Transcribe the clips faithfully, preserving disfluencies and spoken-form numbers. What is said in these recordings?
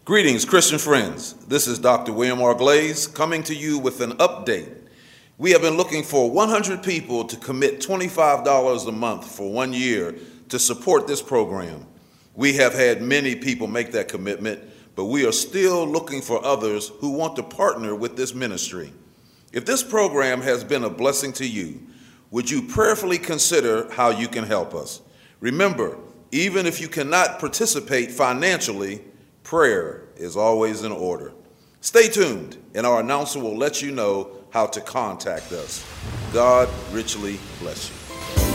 Greetings, Christian friends. This is Doctor William R. Glaze coming to you with an update. We have been looking for one hundred people to commit twenty-five dollars a month for one year to support this program. We have had many people make that commitment, but we are still looking for others who want to partner with this ministry. If this program has been a blessing to you, would you prayerfully consider how you can help us? Remember, even if you cannot participate financially, prayer is always in order. Stay tuned, and our announcer will let you know how to contact us. God richly bless you.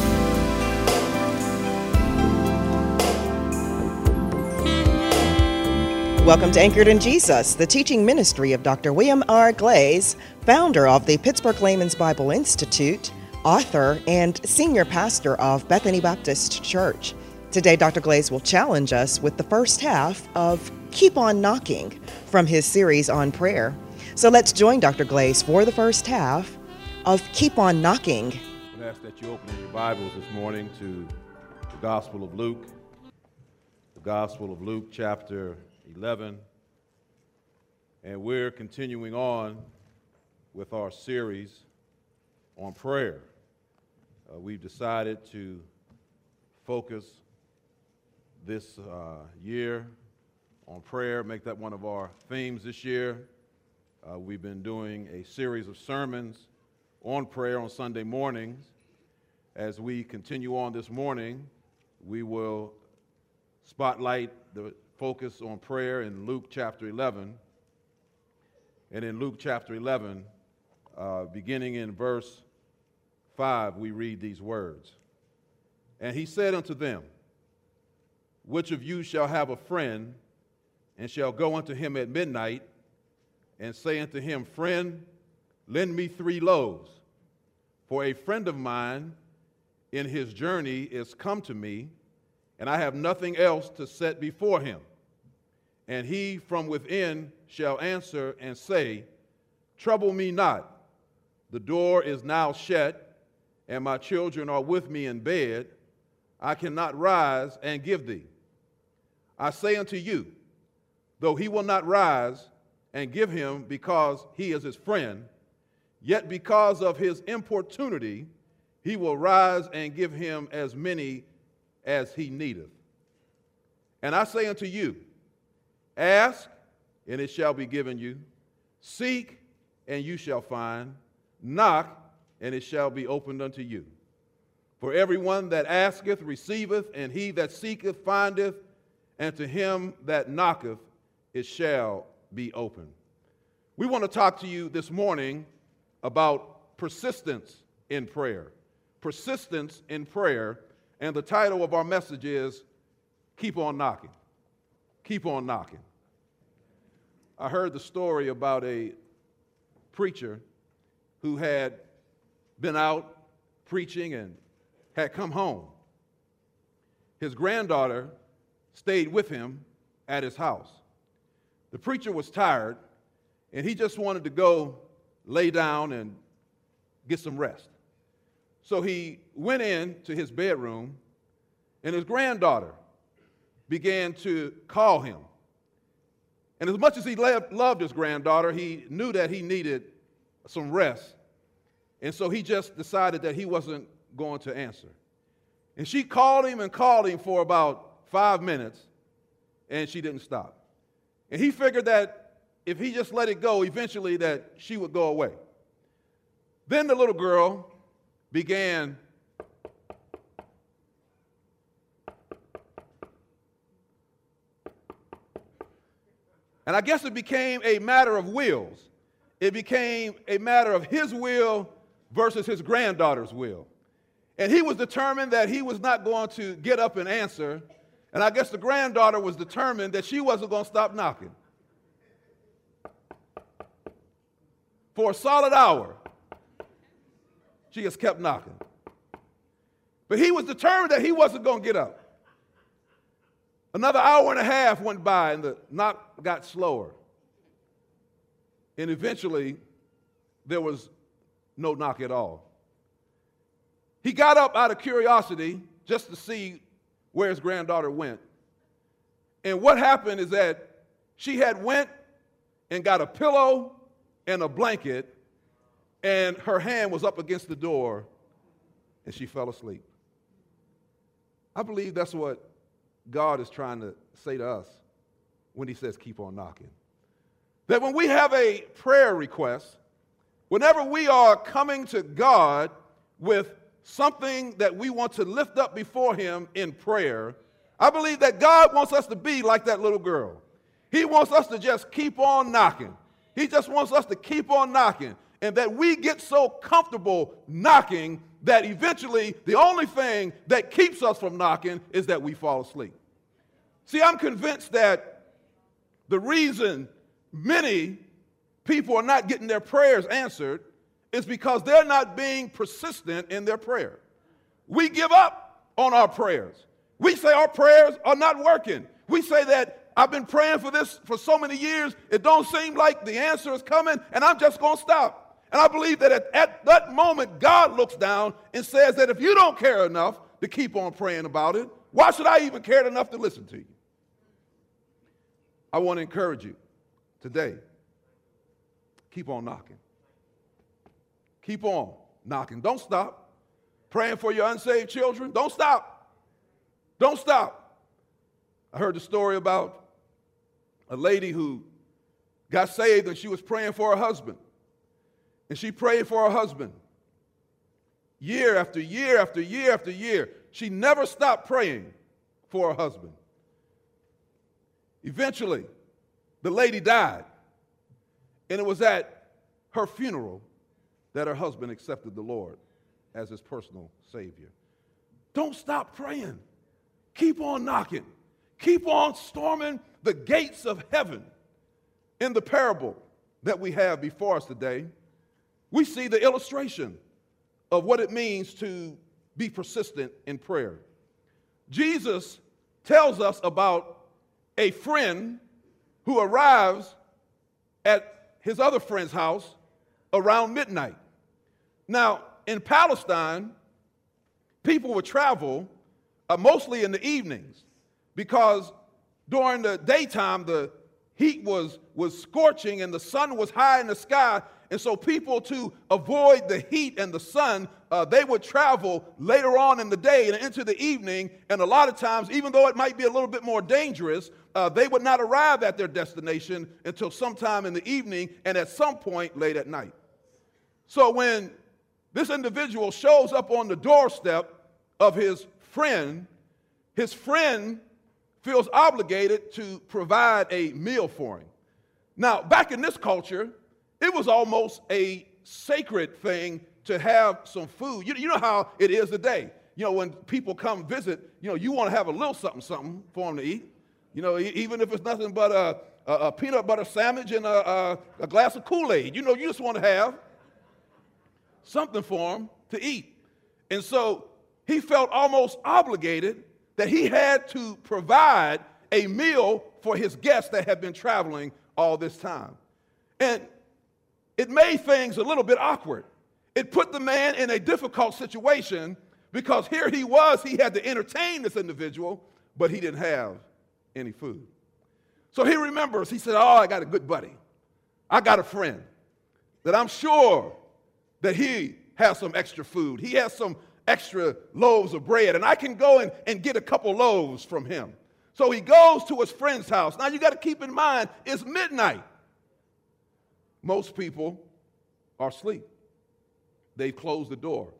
Welcome to Anchored in Jesus, the teaching ministry of Doctor William R. Glaze, founder of the Pittsburgh Layman's Bible Institute, author, and senior pastor of Bethany Baptist Church. Today, Doctor Glaze will challenge us with the first half of Keep on Knocking from his series on prayer. So let's join Doctor Glaze for the first half of Keep on Knocking. I'm going to ask that you open your Bibles this morning to the Gospel of Luke, the Gospel of Luke chapter eleven, and we're continuing on with our series on prayer. Uh, we've decided to focus this uh, year on prayer, make that one of our themes this year. Uh, we've been doing a series of sermons on prayer on Sunday mornings. As we continue on this morning, we will spotlight the focus on prayer in Luke chapter eleven. And in Luke chapter eleven, uh, beginning in verse five, we read these words. And he said unto them, which of you shall have a friend, and shall go unto him at midnight, and say unto him, Friend, lend me three loaves, for a friend of mine in his journey is come to me, and I have nothing else to set before him. And he from within shall answer and say, Trouble me not, the door is now shut, and my children are with me in bed. I cannot rise and give thee. I say unto you, though he will not rise and give him because he is his friend, yet because of his importunity, he will rise and give him as many as he needeth. And I say unto you, ask, and it shall be given you. Seek, and you shall find. Knock, and it shall be opened unto you. For everyone that asketh receiveth, and he that seeketh findeth, and to him that knocketh it shall be opened. We want to talk to you this morning about persistence in prayer. Persistence in prayer, and the title of our message is Keep on Knocking. Keep on knocking. I heard the story about a preacher who had been out preaching and had come home. His granddaughter stayed with him at his house. The preacher was tired, and he just wanted to go lay down and get some rest. So he went in to his bedroom, and his granddaughter began to call him. And as much as he loved his granddaughter, he knew that he needed some rest. And so he just decided that he wasn't going to answer. And she called him and called him for about five minutes, and she didn't stop. And he figured that if he just let it go, eventually that she would go away. Then the little girl began and I guess it became a matter of wills. It became a matter of his will versus his granddaughter's will. And he was determined that he was not going to get up and answer. And I guess the granddaughter was determined that she wasn't going to stop knocking. For a solid hour, she just kept knocking. But he was determined that he wasn't going to get up. Another hour and a half went by, and the knock got slower. And eventually, there was no knock at all. He got up out of curiosity just to see where his granddaughter went. And what happened is that she had went and got a pillow and a blanket, and her hand was up against the door, and she fell asleep. I believe that's what God is trying to say to us when he says keep on knocking. That when we have a prayer request, whenever we are coming to God with something that we want to lift up before him in prayer, I believe that God wants us to be like that little girl. He wants us to just keep on knocking. He just wants us to keep on knocking, and that we get so comfortable knocking that eventually the only thing that keeps us from knocking is that we fall asleep. See, I'm convinced that the reason many people are not getting their prayers answered is because they're not being persistent in their prayer. We give up on our prayers. We say our prayers are not working. We say that I've been praying for this for so many years, it don't seem like the answer is coming, and I'm just going to stop. And I believe that at, at that moment, God looks down and says that if you don't care enough to keep on praying about it, why should I even care enough to listen to you? I want to encourage you today, keep on knocking. Keep on knocking. Don't stop. Praying for your unsaved children, don't stop. Don't stop. I heard the story about a lady who got saved and she was praying for her husband. And she prayed for her husband year after year after year after year. She never stopped praying for her husband. Eventually, the lady died. And it was at her funeral that her husband accepted the Lord as his personal Savior. Don't stop praying. Keep on knocking. Keep on storming the gates of heaven. In the parable that we have before us today, we see the illustration of what it means to be persistent in prayer. Jesus tells us about a friend who arrives at his other friend's house around midnight. Now, in Palestine, people would travel uh, mostly in the evenings because during the daytime, the heat was, was scorching and the sun was high in the sky. And so people, to avoid the heat and the sun, uh, they would travel later on in the day and into the evening. And a lot of times, even though it might be a little bit more dangerous, uh, they would not arrive at their destination until sometime in the evening and at some point late at night. So when this individual shows up on the doorstep of his friend, his friend feels obligated to provide a meal for him. Now, back in this culture, it was almost a sacred thing to have some food. You, you know how it is today. You know, when people come visit, you know, you want to have a little something, something for them to eat. You know, even if it's nothing but a, a, a peanut butter sandwich and a, a, a glass of Kool-Aid. You know, you just want to have something for them to eat. And so he felt almost obligated that he had to provide a meal for his guests that had been traveling all this time. And it made things a little bit awkward. It put the man in a difficult situation because here he was, he had to entertain this individual, but he didn't have any food. So he remembers, he said, oh, I got a good buddy. I got a friend that I'm sure that he has some extra food. He has some extra loaves of bread, and I can go and, and get a couple loaves from him. So he goes to his friend's house. Now you got to keep in mind, it's midnight. Most people are asleep. They've closed the door.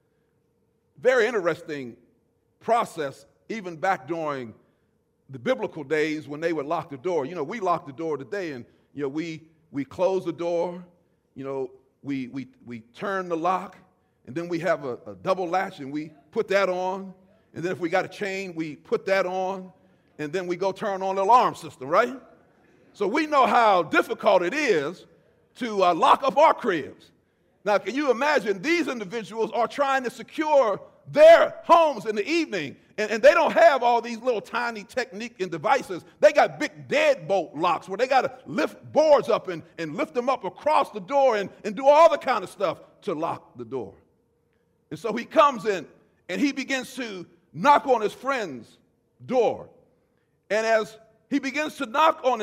Very interesting process, even back during the biblical days when they would lock the door. You know, we lock the door today, and you know, we we close the door. You know, we we we turn the lock, and then we have a, a double latch, and we put that on. And then if we got a chain, we put that on, and then we go turn on the alarm system, right? So we know how difficult it is to uh, lock up our cribs. Now, can you imagine these individuals are trying to secure their homes in the evening, and, and they don't have all these little tiny technique and devices. They got big deadbolt locks where they got to lift boards up and, and lift them up across the door and, and do all the kind of stuff to lock the door. And so he comes in, and he begins to knock on his friend's door. And as he begins to knock on his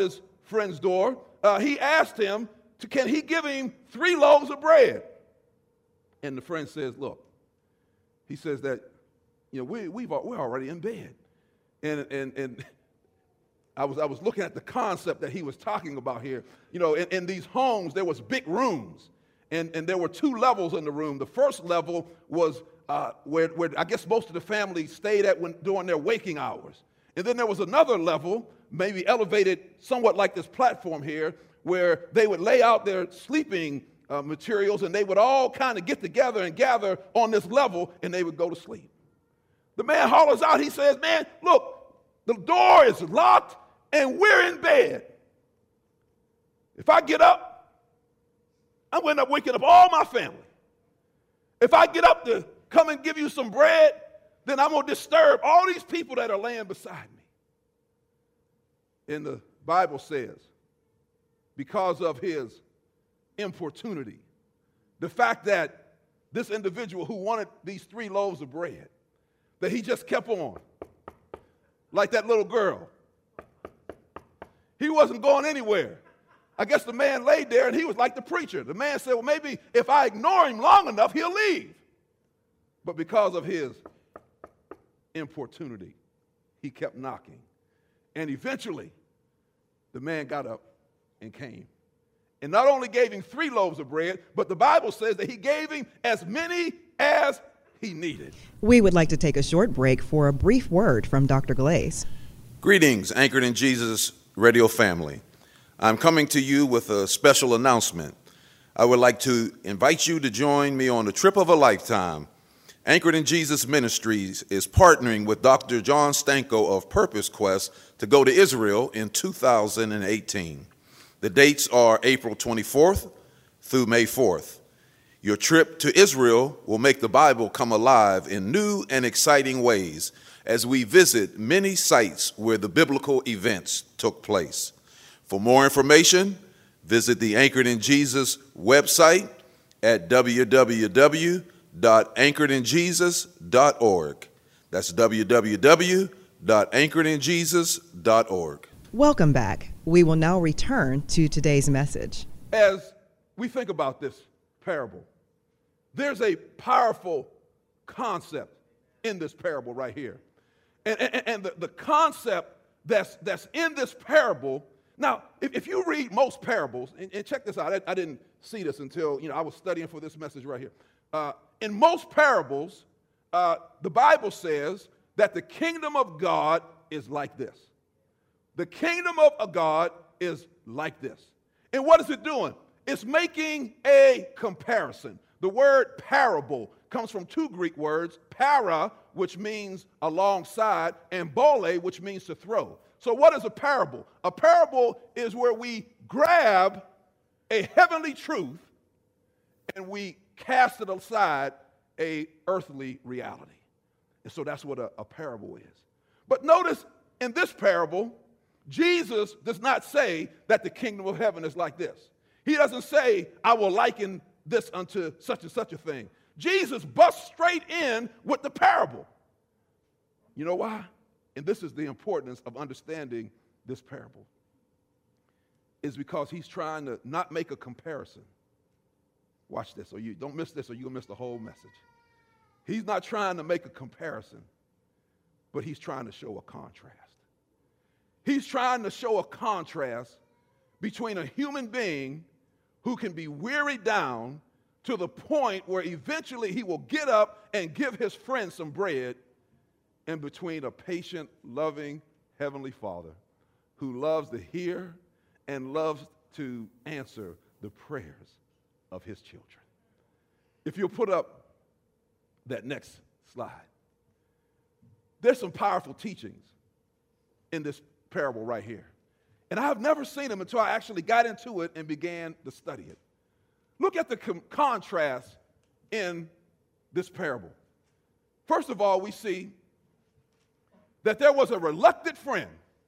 friend's door, uh, he asked him, to, can he give him three loaves of bread? And the friend says, look, he says that, you know, we, we've, we're already in bed. And, and, and I was, I was looking at the concept that he was talking about here. You know, in, in these homes, there was big rooms. And, and there were two levels in the room. The first level was uh, where, where I guess most of the family stayed at when, during their waking hours. And then there was another level, maybe elevated somewhat like this platform here, where they would lay out their sleeping uh, materials, and they would all kind of get together and gather on this level, and they would go to sleep. The man hollers out, he says, man, look, the door is locked, and we're in bed. If I get up, I'm going to end up waking up all my family. If I get up to come and give you some bread, then I'm going to disturb all these people that are laying beside me. And the Bible says, because of his importunity, the fact that this individual who wanted these three loaves of bread, that he just kept on, like that little girl. He wasn't going anywhere. I guess the man laid there and he was like the preacher. The man said, well, maybe if I ignore him long enough, he'll leave. But because of his importunity, he kept knocking. And eventually, the man got up and came. And not only gave him three loaves of bread, but the Bible says that he gave him as many as he needed. We would like to take a short break for a brief word from Doctor Glaze. Greetings, Anchored in Jesus radio family. I'm coming to you with a special announcement. I would like to invite you to join me on the trip of a lifetime. Anchored in Jesus Ministries is partnering with Doctor John Stanko of Purpose Quest to go to Israel in two thousand eighteen. The dates are April twenty-fourth through May fourth. Your trip to Israel will make the Bible come alive in new and exciting ways as we visit many sites where the biblical events took place. For more information, visit the Anchored in Jesus website at w w w dot anchored in jesus dot org. That's w w w dot anchored in jesus dot org. Welcome back. We will now return to today's message. As we think about this parable, there's a powerful concept in this parable right here. And, and, and the, the concept that's, that's in this parable, now, if, if you read most parables, and, and check this out, I, I didn't see this until, you know, I was studying for this message right here. Uh, in most parables, uh, the Bible says that the kingdom of God is like this. The kingdom of God is like this. And what is it doing? It's making a comparison. The word parable comes from two Greek words, para, which means alongside, and bole, which means to throw. So what is a parable? A parable is where we grab a heavenly truth and we cast it aside a earthly reality. And so that's what a, a parable is. But notice in this parable, Jesus does not say that the kingdom of heaven is like this. He doesn't say, I will liken this unto such and such a thing. Jesus busts straight in with the parable. You know why? And this is the importance of understanding this parable. Is because he's trying to not make a comparison. Watch this, or you don't miss this, or you'll miss the whole message. He's not trying to make a comparison, but he's trying to show a contrast. He's trying to show a contrast between a human being who can be wearied down to the point where eventually he will get up and give his friend some bread, and between a patient, loving Heavenly Father who loves to hear and loves to answer the prayers of his children. If you'll put up that next slide. There's some powerful teachings in this parable right here. And I've never seen them until I actually got into it and began to study it. Look at the com- contrast in this parable. First of all, we see that there was a reluctant friend,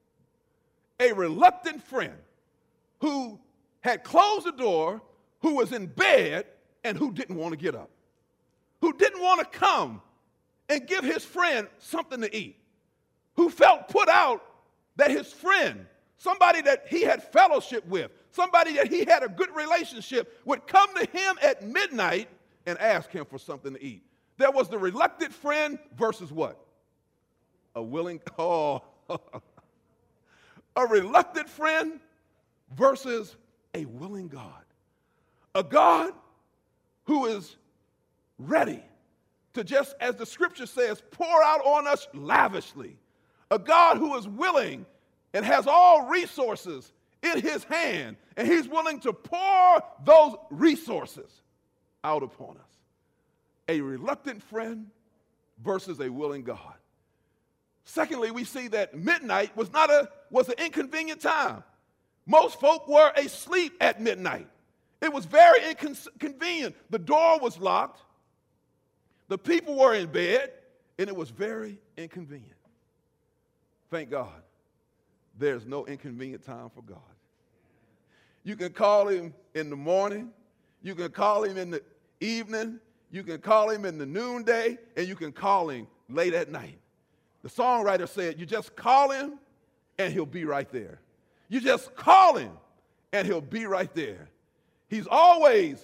a reluctant friend who had closed the door, who was in bed, and who didn't want to get up, who didn't want to come and give his friend something to eat, who felt put out that his friend, somebody that he had fellowship with, somebody that he had a good relationship, would come to him at midnight and ask him for something to eat. There was the reluctant friend versus what? A willing, oh, a reluctant friend versus a willing God. A God who is ready to, just as the scripture says, pour out on us lavishly. A God who is willing and has all resources in his hand, and he's willing to pour those resources out upon us. A reluctant friend versus a willing God. Secondly, we see that midnight was not a was an inconvenient time. Most folk were asleep at midnight. It was very inconvenient. The door was locked. The people were in bed, and it was very inconvenient. Thank God, there's no inconvenient time for God. You can call him in the morning. You can call him in the evening. You can call him in the noonday, and you can call him late at night. The songwriter said, you just call him, and he'll be right there. You just call him, and he'll be right there. He's always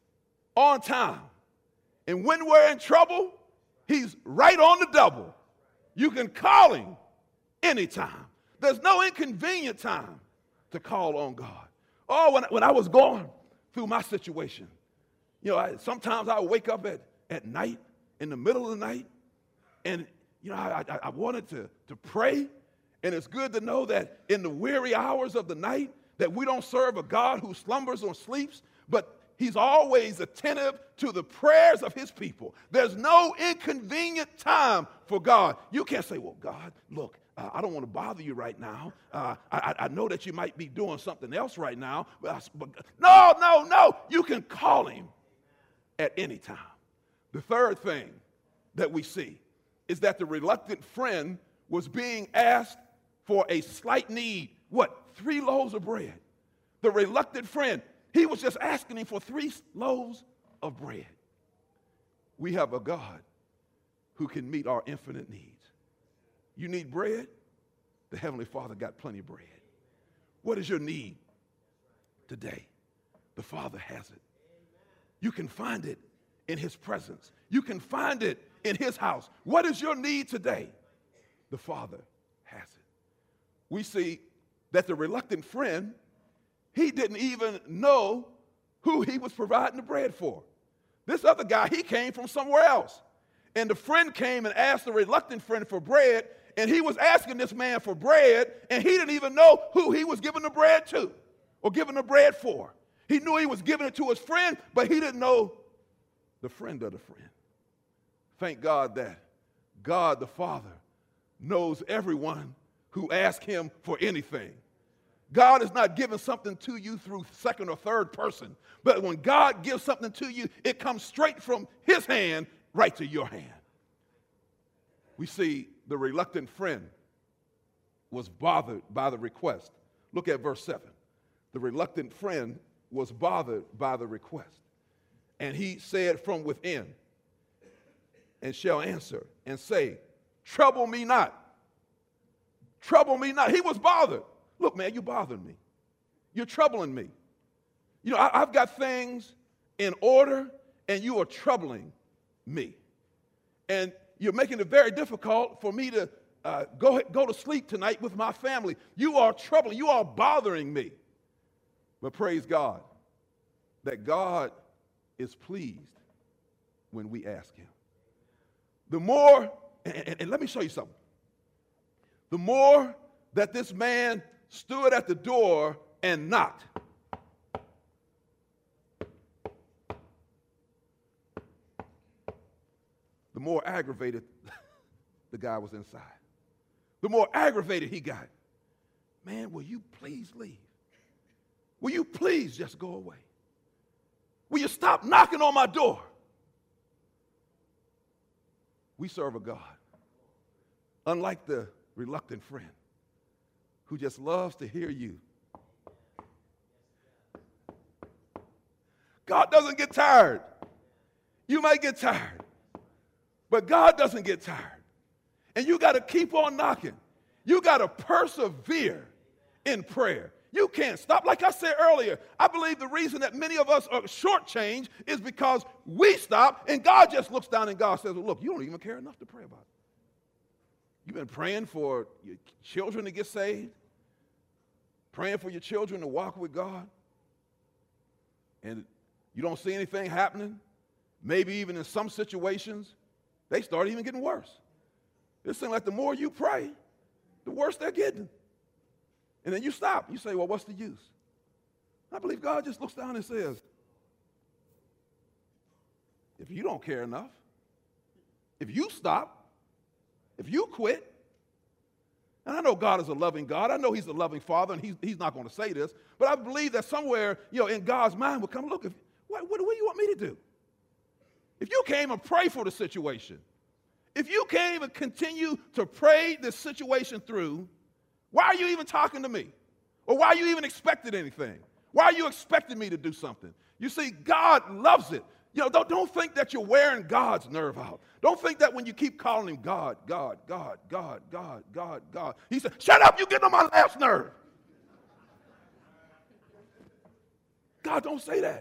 on time. And when we're in trouble, he's right on the double. You can call him anytime. There's no inconvenient time to call on God. Oh, when, when I was going through my situation, you know, I, sometimes I would wake up at, at night, in the middle of the night, and, you know, I, I, I wanted to, to pray. And it's good to know that in the weary hours of the night that we don't serve a God who slumbers or sleeps, but he's always attentive to the prayers of his people. There's no inconvenient time for God. You can't say, well, God, look, uh, I don't want to bother you right now. Uh, I, I know that you might be doing something else right now. But, but no, no, no. You can call him at any time. The third thing that we see is that the reluctant friend was being asked for a slight need. What? Three loaves of bread. The reluctant friend, he was just asking him for three loaves of bread. We have a God who can meet our infinite needs. You need bread? The Heavenly Father got plenty of bread. What is your need today? The Father has it. You can find it in his presence. You can find it in his house. What is your need today? The Father has it. We see that the reluctant friend, he didn't even know who he was providing the bread for. This other guy, he came from somewhere else. And the friend came and asked the reluctant friend for bread, and he was asking this man for bread, and he didn't even know who he was giving the bread to or giving the bread for. He knew he was giving it to his friend, but he didn't know the friend of the friend. Thank God that God the Father knows everyone who asks him for anything. God is not giving something to you through second or third person, but when God gives something to you, it comes straight from his hand right to your hand. We see the reluctant friend was bothered by the request. Look at verse seven. The reluctant friend was bothered by the request. And he said from within, and shall answer and say, trouble me not. Trouble me not. He was bothered. Look, man, you're bothering me. You're troubling me. You know, I, I've got things in order, and you are troubling me. And you're making it very difficult for me to uh, go, go to sleep tonight with my family. You are troubling. You are bothering me. But praise God that God is pleased when we ask him. The more, and, and, and let me show you something. The more that this man stood at the door and knocked, the more aggravated the guy was inside. The more aggravated he got. Man, will you please leave? Will you please just go away? Will you stop knocking on my door? We serve a God, unlike the reluctant friend, who just loves to hear you. God doesn't get tired. You might get tired, but God doesn't get tired. And you got to keep on knocking. You got to persevere in prayer. You can't stop. Like I said earlier, I believe the reason that many of us are shortchanged is because we stop, and God just looks down and God says, well, look, you don't even care enough to pray about it. You've been praying for your children to get saved, praying for your children to walk with God, and you don't see anything happening. Maybe even in some situations, they start even getting worse. It seems like the more you pray, the worse they're getting. And then you stop. You say, well, what's the use? I believe God just looks down and says, if you don't care enough, if you stop, if you quit, and I know God is a loving God. I know he's a loving Father, and he's, he's not going to say this, but I believe that somewhere, you know, in God's mind will come, look, if, what, what do you want me to do? If you came and pray for the situation, if you can't even continue to pray this situation through, why are you even talking to me? Or why are you even expecting anything? Why are you expecting me to do something? You see, God loves it. You know, don't, don't think that you're wearing God's nerve out. Don't think that when you keep calling him God, God, God, God, God, God, God, he said, shut up, you're getting on my last nerve. God don't say that.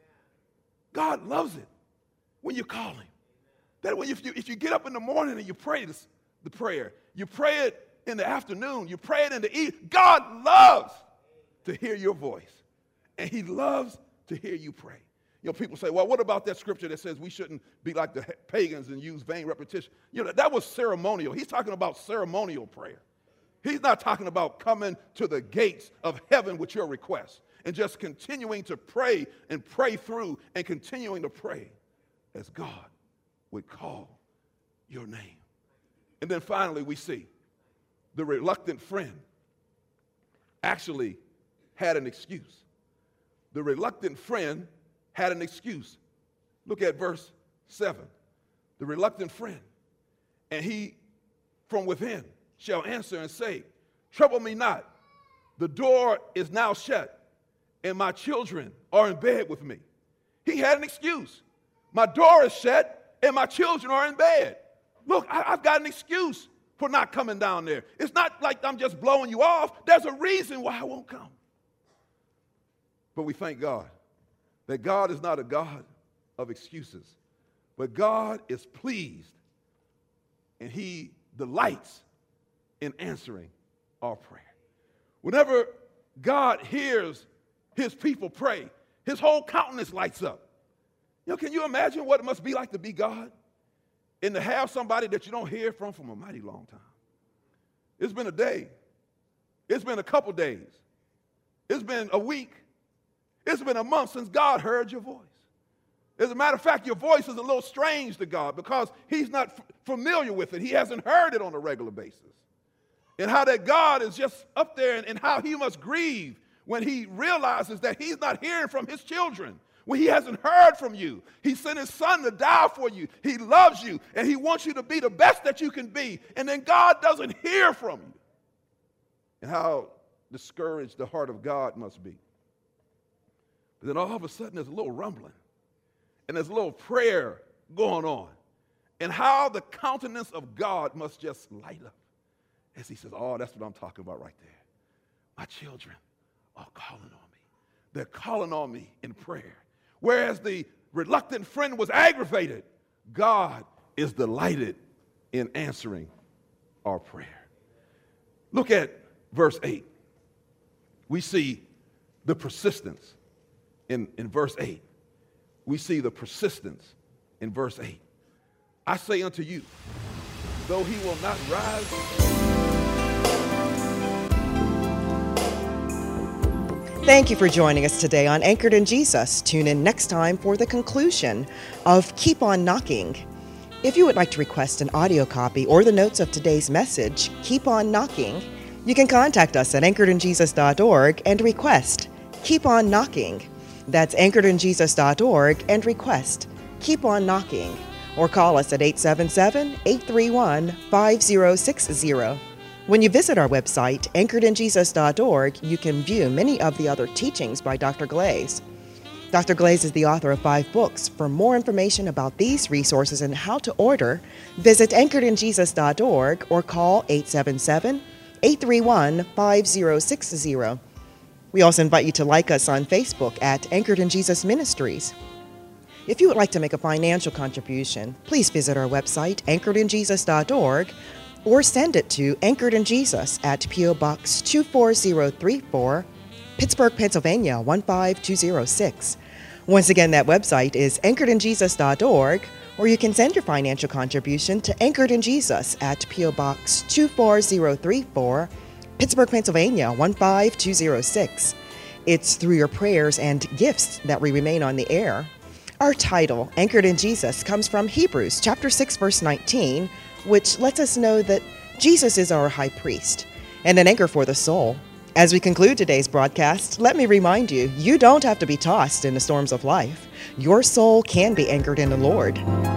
God loves it when you call him. That when you, if, you, if you get up in the morning and you pray this, the prayer, you pray it in the afternoon, you pray it in the evening, God loves to hear your voice. And he loves to hear you pray. You know, people say, well, what about that scripture that says we shouldn't be like the pagans and use vain repetition? You know, that was ceremonial. He's talking about ceremonial prayer. He's not talking about coming to the gates of heaven with your request and just continuing to pray and pray through and continuing to pray as God would call your name. And then finally we see the reluctant friend actually had an excuse. The reluctant friend had an excuse. Look at verse seven. The reluctant friend, and he from within shall answer and say, trouble me not. The door is now shut, and my children are in bed with me. He had an excuse. My door is shut, and my children are in bed. Look, I, I've got an excuse for not coming down there. It's not like I'm just blowing you off. There's a reason why I won't come. But we thank God that God is not a God of excuses, but God is pleased and he delights in answering our prayer. Whenever God hears his people pray, his whole countenance lights up. You know, can you imagine what it must be like to be God and to have somebody that you don't hear from from a mighty long time? It's been a day. It's been a couple days. It's been a week. It's been a month since God heard your voice. As a matter of fact, your voice is a little strange to God because he's not f- familiar with it. He hasn't heard it on a regular basis. And how that God is just up there and, and how he must grieve when he realizes that he's not hearing from his children, when he hasn't heard from you. He sent his son to die for you. He loves you, and he wants you to be the best that you can be. And then God doesn't hear from you. And how discouraged the heart of God must be. But then all of a sudden there's a little rumbling, and there's a little prayer going on. And how the countenance of God must just light up as he says, oh, that's what I'm talking about right there. My children are calling on me. They're calling on me in prayer. Whereas the reluctant friend was aggravated, God is delighted in answering our prayer. Look at verse eight. We see the persistence in, in verse eight. We see the persistence in verse eight. I say unto you, though he will not rise. Thank you for joining us today on Anchored in Jesus. Tune in next time for the conclusion of Keep On Knocking. If you would like to request an audio copy or the notes of today's message, Keep On Knocking, you can contact us at anchored in jesus dot org and request Keep On Knocking. That's anchored in jesus dot org and request Keep On Knocking. Or call us at eight seven seven, eight three one, five zero six zero. When you visit our website, anchored in jesus dot org, you can view many of the other teachings by Doctor Glaze. Doctor Glaze is the author of five books. For more information about these resources and how to order, visit anchored in jesus dot org or call eight seven seven, eight three one, five zero six zero. We also invite you to like us on Facebook at Anchored in Jesus Ministries. If you would like to make a financial contribution, please visit our website, anchored in jesus dot org, or send it to Anchored in Jesus at P O Box two four zero three four, Pittsburgh, Pennsylvania one five two zero six. Once again, that website is anchored in jesus dot org, or you can send your financial contribution to Anchored in Jesus at P O Box two four zero three four, Pittsburgh, Pennsylvania one five two zero six. It's through your prayers and gifts that we remain on the air. Our title, Anchored in Jesus, comes from Hebrews chapter six, verse nineteen, which lets us know that Jesus is our high priest and an anchor for the soul. As we conclude today's broadcast, let me remind you, you don't have to be tossed in the storms of life. Your soul can be anchored in the Lord.